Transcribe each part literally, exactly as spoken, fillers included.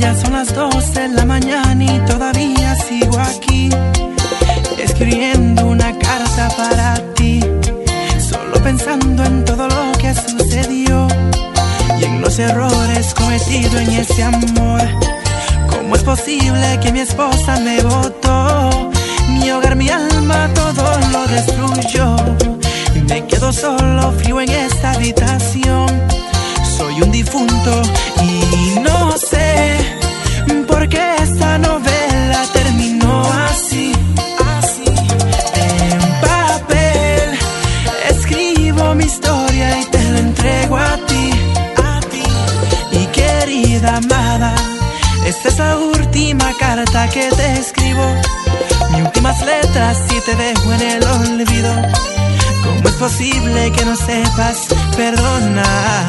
Ya son las dos de la mañana y todavía sigo aquí, escribiendo una carta para ti, solo pensando en todo lo que sucedió y en los errores cometidos en ese amor. ¿Cómo es posible que mi esposa me botó? Mi hogar, mi alma, todo lo destruyó. Me quedo solo, frío en esta habitación. Soy un difunto y no sé por qué esta novela terminó así, así. En papel escribo mi historia y te la entrego a ti, a ti. Y querida amada, esta es la última carta que te escribo, mis últimas letras y te dejo en el olvido. ¿Cómo es posible que no sepas perdonar?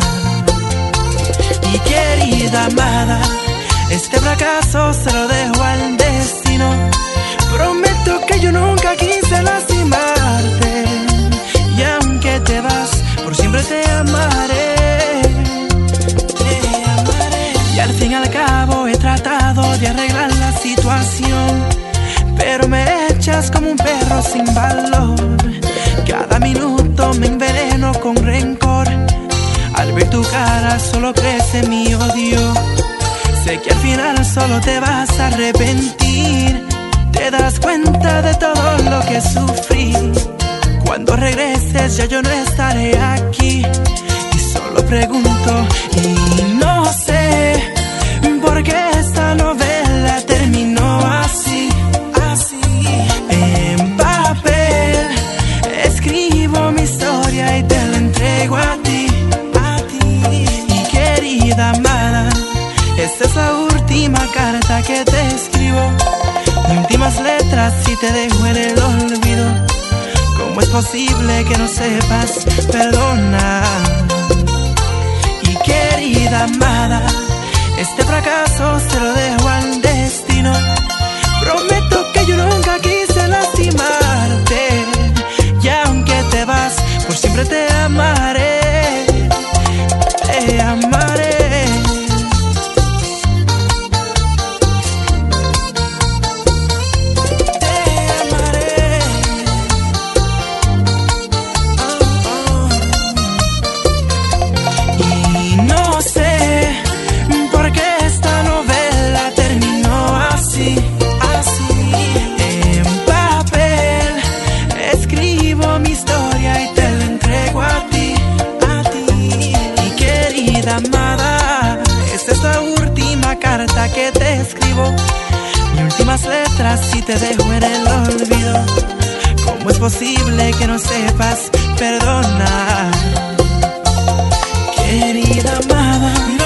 Y querida amada, este fracaso se lo dejo al destino. Prometo que yo nunca quise lastimarte, y aunque te vas, por siempre te amaré. Te amaré. Y al fin y al cabo he tratado de arreglar la situación, pero me echas como un perro sin valor. Cada minuto me enveneno con rencor. Al ver tu cara solo crece mi odio. Sé que al final solo te vas a arrepentir. Te darás cuenta de todo lo que sufrí. Cuando regreses ya yo no estaré aquí. Y solo pregunto y no sé por qué esta novela terminó así, así. En papel escribo mi historia y te la entrego a ti, a ti. Y querida amada, esta es la última carta que te escribo, mis últimas letras y te dejo en el olvido. ¿Cómo es posible que no sepas perdonar? Y querida amada, este fracaso se lo dejo al destino. Prometo que yo nunca quise lastimarte, y aunque te vas, por siempre te amaré, te amaré. Amada, esta es la última carta que te escribo, mis últimas letras y te dejo en el olvido. ¿Cómo es posible que no sepas perdonar? Querida amada,